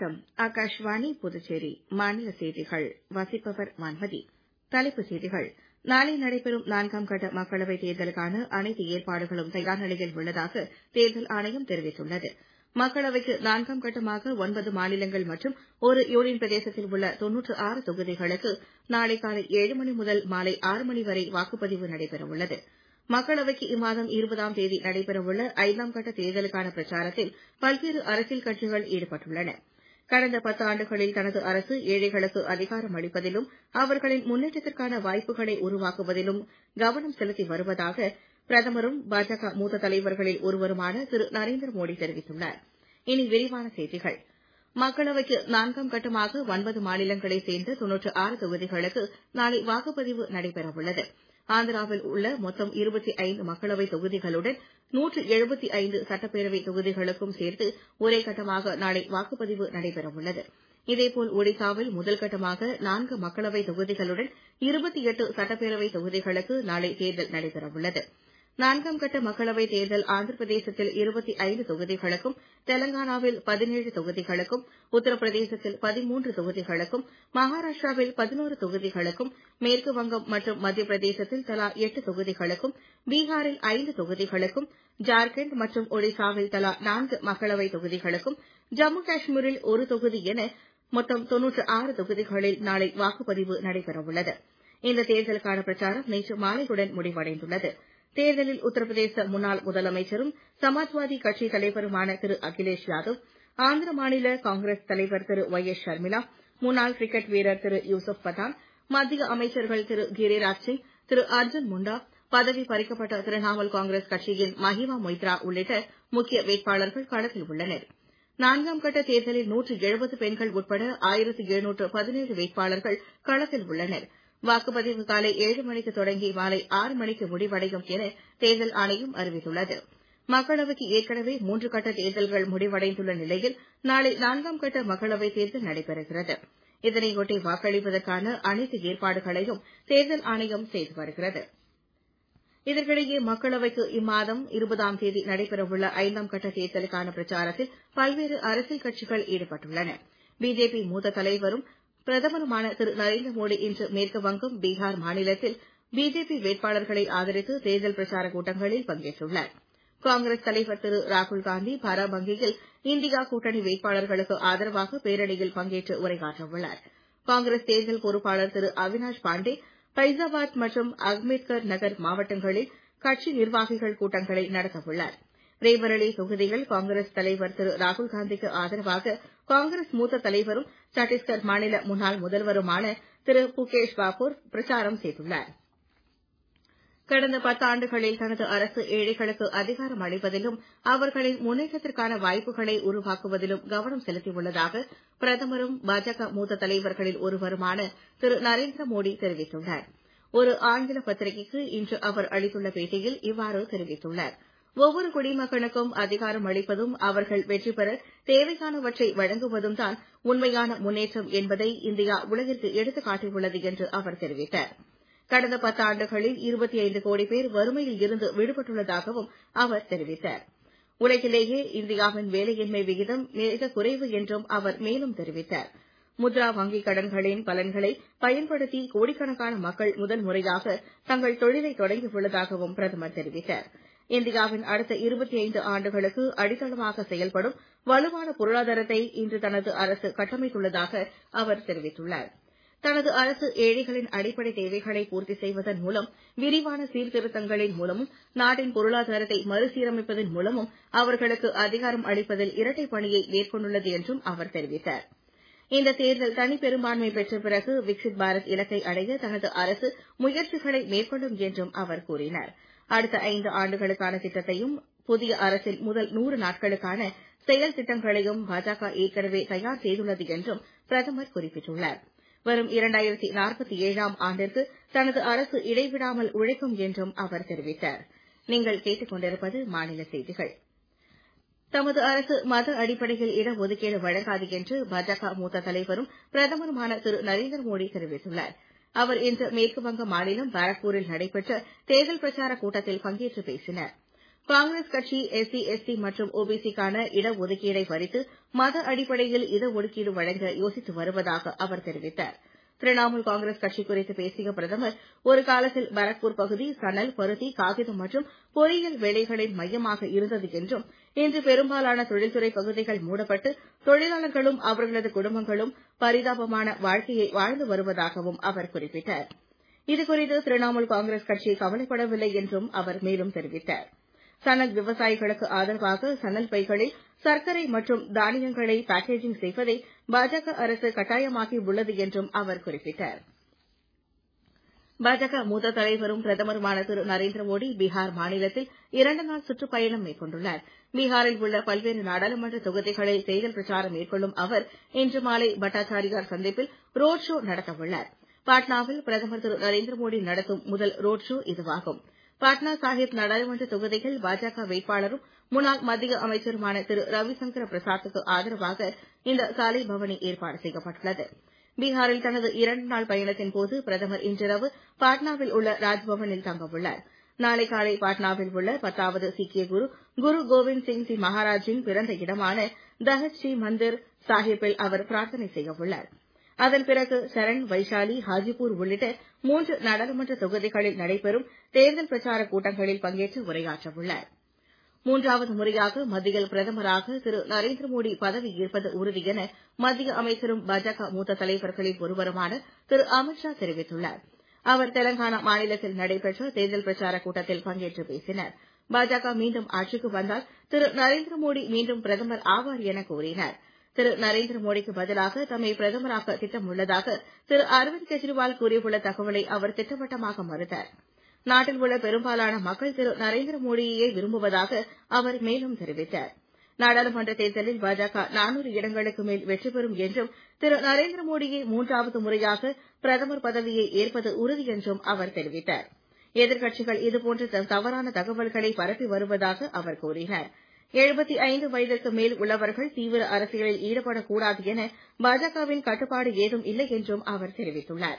வணக்கம். ஆகாஷ்வாணி புதுச்சேரி மாநில செய்திகள் வாசிப்பவர் வான்மதி. தலைப்புச் செய்திகள். நாளை நடைபெறும் 4ஆம் கட்ட மக்களவைத் தேர்தலுக்கான அனைத்து ஏற்பாடுகளும் தயார் நிலையில் உள்ளதாக தேர்தல் ஆணையம் தெரிவித்துள்ளது. மக்களவைக்கு 4ஆம் கட்டமாக 9 மாநிலங்கள் மற்றும் ஒரு யூனியன் பிரதேசத்தில் உள்ள 96 தொகுதிகளுக்கு நாளை காலை 7 மணி முதல் மாலை 6 மணி வரை வாக்குப்பதிவு நடைபெறவுள்ளது. மக்களவைக்கு இம்மாதம் 20ஆம் தேதி நடைபெறவுள்ள 5ஆம் கட்ட தேர்தலுக்கான பிரச்சாரத்தில் பல்வேறு அரசியல் கட்சிகள் ஈடுபட்டுள்ளன. கடந்த 10 ஆண்டுகளில் தனது அரசு ஏழைகளுக்கு அதிகாரம் அளிப்பதிலும் அவர்களின் முன்னேற்றத்திற்கான வாய்ப்புகளை உருவாக்குவதிலும் கவனம் செலுத்தி வருவதாக பிரதமரும் பாஜக மூத்த தலைவர்களில் ஒருவருமான திரு நரேந்திர மோடி தெரிவித்துள்ளார். இனி விரிவான செய்திகள். மக்களவைக்கு 4ஆம் கட்டமாக 9 மாநிலங்களைச் சேர்ந்த 96 தொகுதிகளுக்கு நாளை வாக்குப்பதிவு நடைபெறவுள்ளது. ஆந்திராவில் உள்ள மொத்தம் 25 மக்களவை தொகுதிகளுடன் 175 சட்டப்பேரவை தொகுதிகளுக்கும் சேர்த்து ஒரே கட்டமாக நாளை வாக்குப்பதிவு நடைபெறவுள்ளது. இதேபோல் ஒடிசாவில் முதல் கட்டமாக 4 மக்களவை தொகுதிகளுடன் 28 சட்டப்பேரவை தொகுதிகளுக்கு நாளை தேர்தல் நடைபெறவுள்ளது. 4ஆம் கட்ட மக்களவைத் தேர்தல் ஆந்திர பிரதேசத்தில் 25 தொகுதிகளுக்கும், தெலங்கானாவில் 17 தொகுதிகளுக்கும், உத்தரப்பிரதேசத்தில் 13 தொகுதிகளுக்கும், மகாராஷ்டிராவில் 11 தொகுதிகளுக்கும், மேற்கு வங்கம் மற்றும் மத்திய பிரதேசத்தில் தலா 8 தொகுதிகளுக்கும், பீகாரில் 5 தொகுதிகளுக்கும், ஜார்க்கண்ட் மற்றும் ஒடிசாவில் தலா 4 மக்களவைத் தொகுதிகளுக்கும், ஜம்மு காஷ்மீரில் ஒரு தொகுதி என மொத்தம் 96 தொகுதிகளில் நாளை வாக்குப்பதிவு நடைபெறவுள்ளது. இந்த தேர்தலுக்கான பிரச்சாரம் நேற்று மாலையுடன் முடிவடைந்துள்ளது. தேர்தலில் உத்தரப்பிரதேச முன்னாள் முதலமைச்சரும் சமாஜ்வாதி கட்சித் தலைவருமான திரு அகிலேஷ் யாதவ், ஆந்திர மாநில காங்கிரஸ் தலைவர் திரு ஒய். எஸ். ஷர்மிளா, முன்னாள் கிரிக்கெட் வீரர் திரு யூசுப் பதான், மத்திய அமைச்சர்கள் திரு கிரிராஜ் சிங், திரு அர்ஜுன் முண்டா, பதவி பறிக்கப்பட்ட திரிணாமுல் காங்கிரஸ் கட்சியின் மஹிமா மொய்த்ரா உள்ளிட்ட முக்கிய வேட்பாளர்கள் களத்தில் உள்ளனர். 4ஆம் கட்ட தேர்தலில் 170 பெண்கள் உட்பட 1717 வேட்பாளர்கள் களத்தில் உள்ளனர். வாக்குப்பதிவு காலை 7 மணிக்கு தொடங்கி மாலை 6 மணிக்கு முடிவடையும் என தேர்தல் ஆணையம் அறிவித்துள்ளது. மக்களவைக்கு ஏற்கனவே 3 கட்ட தேர்தல்கள் முடிவடைந்துள்ள நிலையில் நாளை 4ஆம் கட்ட மக்களவைத் தேர்தல் நடைபெறுகிறது. இதனையொட்டி வாக்களிப்பதற்கான அனைத்து ஏற்பாடுகளையும் தேர்தல் ஆணையம் செய்து வருகிறது. இதற்கிடையே மக்களவைக்கு இம்மாதம் 20ஆம் தேதி நடைபெறவுள்ள 5ஆம் கட்ட தேர்தலுக்கான பிரச்சாரத்தில் பல்வேறு அரசியல் கட்சிகள் ஈடுபட்டுள்ளன. பிஜேபி மூத்த தலைவரும் பிரதமருமான திரு நரேந்திர மோடி இன்று மேற்கு வங்கம், பீகார் மாநிலத்தில் பிஜேபி வேட்பாளர்களை ஆதரித்து தேர்தல் பிரச்சாரக் கூட்டங்களில் பங்கேற்றுள்ளார். காங்கிரஸ் தலைவர் திரு ராகுல்காந்தி பாராபங்கியில் இந்தியா கூட்டணி வேட்பாளர்களுக்கு ஆதரவாக பேரணியில் பங்கேற்று உரையாற்றவுள்ளார். காங்கிரஸ் தேர்தல் பொறுப்பாளர் திரு அவினாஷ் பாண்டே ஃபைசாபாத் மற்றும் அம்பேத்கர் நகர் மாவட்டங்களில் கட்சி நிர்வாகிகள் கூட்டங்களை நடத்தவுள்ளார். ரேபரேலி தொகுதியில் காங்கிரஸ் தலைவர் திரு ராகுல்காந்திக்கு ஆதரவாக காங்கிரஸ் மூத்த தலைவரும் சத்தீஸ்கர் மாநில முன்னாள் முதல்வருமான திரு புகேஷ் பாபூர் பிரச்சாரம் செய்துள்ளார். கடந்த 10 ஆண்டுகளில் தனது அரசு ஏழைகளுக்கு அதிகாரம் அளிப்பதிலும் அவர்களின் முன்னேற்றத்திற்கான வாய்ப்புகளை உருவாக்குவதிலும் கவனம் செலுத்தியுள்ளதாக பிரதமரும் பாஜக மூத்த தலைவர்களில் ஒருவருமான திரு நரேந்திர மோடி தெரிவித்துள்ளார். ஒரு ஆங்கில பத்திரிகைக்கு இன்று அவர் அளித்துள்ள பேட்டியில் இவ்வாறு தெரிவித்துள்ளார். ஒவ்வொரு குடிமகனுக்கும் அதிகாரம் அளிப்பதும் அவர்கள் வெற்றி பெற தேவையானவற்றை வழங்குவதும் தான் உண்மையான முன்னேற்றம் என்பதை இந்தியா உலகிற்கு எடுத்துக் காட்டியுள்ளது என்று அவர் தெரிவித்தார். கடந்த 10 ஆண்டுகளில் 25 கோடி பேர் வறுமையில் இருந்து விடுபட்டுள்ளதாகவும் அவர் தெரிவித்தார். உலகிலேயே இந்தியாவின் வேலையின்மை விகிதம் மிக குறைவு என்றும் அவர் மேலும் தெரிவித்தார். முத்ரா வங்கிக் கடன்களின் பலன்களை பயன்படுத்தி கோடிக்கணக்கான மக்கள் முதல் முறையாக தங்கள் தொழிலை தொடங்கியுள்ளதாகவும் பிரதமர் தெரிவித்தார். இந்தியாவின் அடுத்த 25 ஆண்டுகளுக்கு அடித்தளமாக செயல்படும் வலுவான பொருளாதாரத்தை இன்று தனது அரசு கட்டமைத்துள்ளதாக அவர் தெரிவித்துள்ளார். தனது அரசு ஏழைகளின் அடிப்படை தேவைகளை பூர்த்தி செய்வதன் மூலம், விரிவான சீர்திருத்தங்களின் மூலமும், நாட்டின் பொருளாதாரத்தை மறுசீரமைப்பதன் மூலமும் அவர்களுக்கு அதிகாரம் அளிப்பதில் இரட்டை பணியை மேற்கொண்டுள்ளது என்றும் அவர் தெரிவித்தார். இந்த தேர்தல் தனிப்பெரும்பான்மை பெற்ற பிறகு விக்சித் பாரத் இலக்கை அடைய தனது அரசு முயற்சிகளை மேற்கொள்ளும் என்றும் அவர் கூறினார். அடுத்த 5 ஆண்டுகளுக்கான திட்டத்தையும், புதிய அரசின் முதல் 100 நாட்களுக்கான செயல் திட்டங்களையும் பாஜக ஏற்கனவே தயார் செய்துள்ளது என்றும் பிரதமர் குறிப்பிட்டுள்ளார். வரும் 2047ஆம் ஆண்டிற்கு தனது அரசு இடைவிடாமல் உழைக்கும் என்றும் அவர் தெரிவித்தார். நீங்கள் கேட்டுக் கொண்டிருப்பது மாநில செய்திகள். தமது அரசு மத அடிப்படையில் இடஒதுக்கீடு வழங்காது என்று பாஜக மூத்த தலைவரும் பிரதமருமான திரு நரேந்திர மோடி தெரிவித்துள்ளார். அவர் இன்று மேற்கு வங்க மாநிலம் பாரக்பூரில் நடைபெற்ற தேர்தல் பிரச்சாரக் கூட்டத்தில் பங்கேற்று பேசினார். காங்கிரஸ் கட்சி SC, ST மற்றும் OBCக்கான இடஒதுக்கீடை பறித்து மத அடிப்படையில் இடஒதுக்கீடு வழங்க யோசித்து வருவதாக அவர் தெரிவித்தார். திரிணாமுல் காங்கிரஸ் கட்சி குறித்து பேசிய பிரதமர், ஒரு காலத்தில் பரக்பூர் பகுதி சணல், பருத்தி, காகிதம் மற்றும் பொறியியல் வேலைகளின் மையமாக இருந்தது என்றும், இன்று பெரும்பாலான தொழில்துறை பகுதிகள் மூடப்பட்டு தொழிலாளர்களும் அவர்களது குடும்பங்களும் பரிதாபமான வாழ்க்கையை வாழ்ந்து வருவதாகவும் அவர் குறிப்பிட்டார். இதுகுறித்து திரிணாமுல் காங்கிரஸ் கட்சி கவலைப்படவில்லை என்றும் அவர் மேலும் தெரிவித்தார். சணல் விவசாயிகளுக்கு ஆதரவாக சணல் பைகளில் சர்க்கரை மற்றும் தானியங்களை பேக்கேஜிங் செய்வதை பாஜக அரசு கட்டாயமாக்கி உள்ளது என்றும் அவர் குறிப்பிட்டார். பாஜக மூத்த தலைவரும் பிரதமருமான திரு நரேந்திர மோடி பீகார் மாநிலத்தில் 2 நாள் சுற்றுப்பயணம் மேற்கொண்டுள்ளார். பீகாரில் உள்ள பல்வேறு நாடாளுமன்ற தொகுதிகளில் தேர்தல் பிரச்சாரம் மேற்கொள்ளும் அவர் இன்று மாலை பட்டாச்சாரியார் சந்திப்பில் ரோட் ஷோ நடத்தவுள்ளார். பாட்னாவில் பிரதமர் திரு நரேந்திர மோடி நடத்தும் முதல் ரோட் ஷோ இதுவாகும். பாட்னா சாஹிப் நாடாளுமன்ற தொகுதியில் பாஜக வேட்பாளரும் முன்னாள் மத்திய அமைச்சருமான திரு ரவிசங்கர பிரசாத்துக்கு ஆதரவாக இந்த சாலை பவனி ஏற்பாடு செய்யப்பட்டுள்ளது. பீகாரில் தனது 2 நாள் பயணத்தின் போது பிரதமர் இன்றிரவு பாட்னாவில் உள்ள ராஜ்பவனில் தங்கவுள்ளார். நாளை காலை பாட்னாவில் உள்ள 10வது சீக்கிய குரு கோவிந்த் சிங் ஜி மகாராஜின் பிறந்த இடமான தஹத் ஸ்ரீ மந்திர் சாஹிப்பில் அவர் பிரார்த்தனை செய்யவுள்ளார். அதன் பிறகு சரண், வைஷாலி, ஹாஜிபூர் உள்ளிட்ட 3 நாடாளுமன்ற தொகுதிகளில் நடைபெறும் தேர்தல் பிரச்சார கூட்டங்களில் பங்கேற்று உரையாற்றவுள்ளார். 3வது முறையாக மத்தியில் பிரதமராக திரு நரேந்திர மோடி பதவியேற்பது உறுதி என மத்திய அமைச்சரும் பாஜக மூத்த தலைவர்களில் ஒருவருமான திரு அமித் ஷா தெரிவித்துள்ளார். அவர் தெலங்கானா மாநிலத்தில் நடைபெற்ற தேர்தல் பிரச்சார கூட்டத்தில் பங்கேற்று பேசினார். பாஜக மீண்டும் ஆட்சிக்கு வந்தால் திரு நரேந்திர மோடி மீண்டும் பிரதமர் ஆவார் என கூறினார். திரு நரேந்திர மோடிக்கு பதிலாக தம்மை பிரதமராக்க திட்டம் உள்ளதாக திரு அரவிந்த் கெஜ்ரிவால் கூறியுள்ள தகவலை அவர் திட்டவட்டமாக மறுத்தார். நாட்டில் உள்ள பெரும்பாலான மக்கள் திரு நரேந்திர மோடியையே விரும்புவதாக அவர் மேலும் தெரிவித்தார். நாடாளுமன்ற தேர்தலில் பாஜக 400 இடங்களுக்கு மேல் வெற்றி பெறும் என்றும், திரு நரேந்திர மோடியே 3வது முறையாக பிரதமர் பதவியை ஏற்பது உறுதி என்றும் அவர் தெரிவித்தார். எதிர்க்கட்சிகள் இதுபோன்ற தவறான தகவல்களை பரப்பி வருவதாக அவர் கூறினார். 75 வயதிற்கு மேல் உள்ளவர்கள் தீவிர அரசியலில் ஈடுபடக்கூடாது என பாஜகவின் கட்டுப்பாடு ஏதும் இல்லை என்றும் அவர் தெரிவித்துள்ளார்.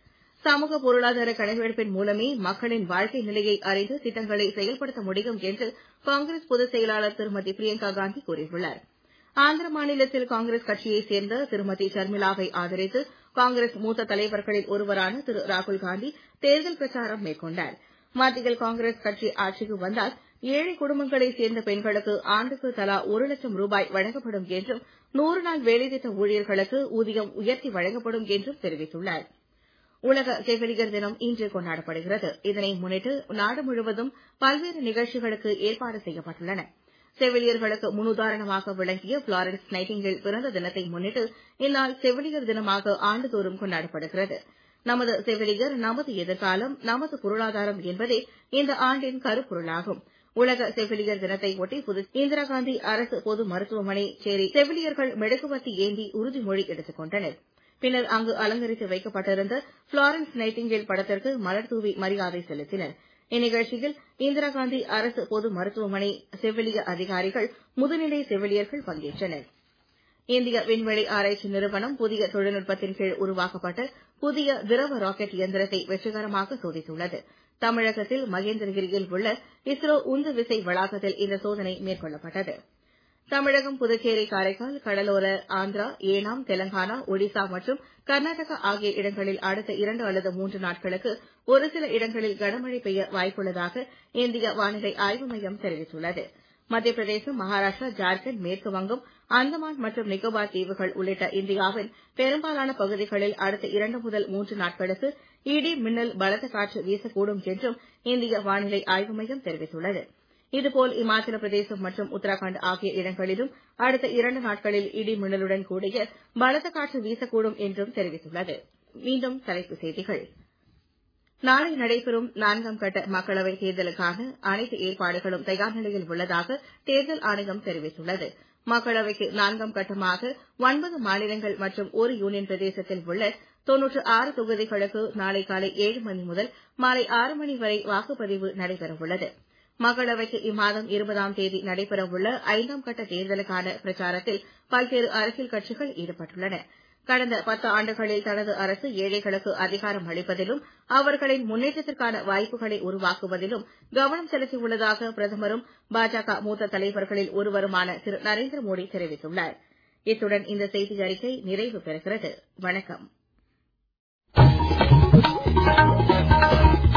சமூக பொருளாதார கணக்கெடுப்பின் மூலமே மக்களின் வாழ்க்கை நிலையை அறிந்து திட்டங்களை செயல்படுத்த முடியும் என்று காங்கிரஸ் பொதுச் செயலாளர் திருமதி பிரியங்கா காந்தி கூறியுள்ளார். ஆந்திர மாநிலத்தில் காங்கிரஸ் கட்சியைச் சேர்ந்த திருமதி ஷர்மிளாவை ஆதரித்து காங்கிரஸ் மூத்த தலைவர்களில் ஒருவரான திரு ராகுல் காந்தி தேர்தல் பிரச்சாரம் மேற்கொண்டார். மத்தியில் காங்கிரஸ் கட்சி ஆட்சிக்கு வந்தால் ஏழை குடும்பங்களைச் சேர்ந்த பெண்களுக்கு ஆண்டுக்கு தலா 1 லட்சம் ரூபாய் வழங்கப்படும் என்றும், 100 நாள் வேலைத்திட்ட ஊழியர்களுக்கு ஊதியம் உயர்த்தி வழங்கப்படும் என்றும் தெரிவித்துள்ளார். உலக செவிலியர் தினம் இன்று கொண்டாடப்படுகிறது. இதனை முன்னிட்டு நாடு முழுவதும் பல்வேறு நிகழ்ச்சிகளுக்கு ஏற்பாடு செய்யப்பட்டுள்ளன. செவிலியர்களுக்கு முன்னுதாரணமாக விளங்கிய புளாரன்ஸ் நைட்டிங்கேல் பிறந்த தினத்தை முன்னிட்டு இந்நாள் செவிலியர் தினமாக ஆண்டுதோறும் கொண்டாடப்படுகிறது. நமது செவிலியர், நமது எதிர்காலம், நமது பொருளாதாரம் என்பதே இந்த ஆண்டின் கருப்பொருளாகும். உலக செவிலியர் தினத்தை ஒட்டி இந்திரா காந்தி அரசு பொது மருத்துவமனை சேரி செவிலியர்கள் மெழுகுவர்த்தி ஏந்தி உறுதிமொழி எடுத்துக் கொண்டனர். பின்னர் அங்கு அலங்கரித்து வைக்கப்பட்டிருந்த புளாரன்ஸ் நைட்டிங்கேல் படத்திற்கு மலர் தூவி மரியாதை செலுத்தினர். இந்நிகழ்ச்சியில் இந்திரா காந்தி அரசு பொது மருத்துவமனை செவிலிய அதிகாரிகள், முதுநிலை செவிலியர்கள் பங்கேற்றனர். இந்திய விண்வெளி ஆராய்ச்சி நிறுவனம் புதிய தொழில்நுட்பத்தின் கீழ் உருவாக்கப்பட்ட புதிய திரவ ராக்கெட் இயந்திரத்தை வெற்றிகரமாக சோதித்துள்ளது. தமிழகத்தில் மகேந்திரகிரியில் உள்ள இஸ்ரோ உந்து விசை வளாகத்தில் இந்த சோதனை மேற்கொள்ளப்பட்டது. தமிழகம், புதுச்சேரி, காரைக்கால், கடலோர ஆந்திரா, ஏனாம், தெலங்கானா, ஒடிசா மற்றும் கர்நாடகா ஆகிய இடங்களில் அடுத்த 2 அல்லது 3 நாட்களுக்கு ஒரு சில இடங்களில் கனமழை பெய்ய வாய்ப்புள்ளதாக இந்திய வானிலை ஆய்வு மையம் தெரிவித்துள்ளது. மத்திய பிரதேசம், மகாராஷ்டிரா, ஜார்க்கண்ட், மேற்கு வங்கம், அந்தமான் மற்றும் நிக்கோபார் தீவுகள் உள்ளிட்ட இந்தியாவின் பெரும்பாலான பகுதிகளில் அடுத்த 2 முதல் 3 நாட்களுக்கு இடி, மின்னல், பலத்த காற்று வீசக்கூடும் என்றும் இந்திய வானிலை ஆய்வு மையம் தெரிவித்துள்ளது. இதுபோல் இமாச்சல பிரதேசம் மற்றும் உத்தராகண்ட் ஆகிய இடங்களிலும் அடுத்த 2 நாட்களில் இடி மின்னலுடன் கூடிய பலத்த காற்று வீசக்கூடும் என்றும் தெரிவித்துள்ளது. மீண்டும் தலைப்புச் செய்திகள். நாளை நடைபெறும் 4ஆம் கட்ட மக்களவைத் தேர்தலுக்கான அனைத்து ஏற்பாடுகளும் தயார் நிலையில் உள்ளதாக தேர்தல் ஆணையம் தெரிவித்துள்ளது. மக்களவைக்கு 4ஆம் கட்டமாக 9 மாநிலங்கள் மற்றும் ஒரு யூனியன் பிரதேசத்தில் உள்ள 96 தொகுதிகளுக்கு நாளை காலை 7 மணி முதல் மாலை 6 மணி வரை வாக்குப்பதிவு நடைபெறவுள்ளது. மக்களவைக்கு இம்மாதம் 20ஆம் தேதி நடைபெறவுள்ள 5ஆம் கட்ட தேர்தலுக்கான பிரச்சாரத்தில் பல்வேறு அரசியல் கட்சிகள் ஈடுபட்டுள்ளன. கடந்த 10 ஆண்டுகளில் தனது அரசு ஏழைகளுக்கு அதிகாரம் அளிப்பதிலும் அவர்களின் முன்னேற்றத்திற்கான வாய்ப்புகளை உருவாக்குவதிலும் கவனம் செலுத்தியுள்ளதாக பிரதமரும் பாஜக மூத்த தலைவர்களில் ஒருவருமான திரு நரேந்திர மோடி தெரிவித்துள்ளார். இத்துடன் இந்த செய்தி அறிக்கை நிறைவு பெறுகிறது. வணக்கம்.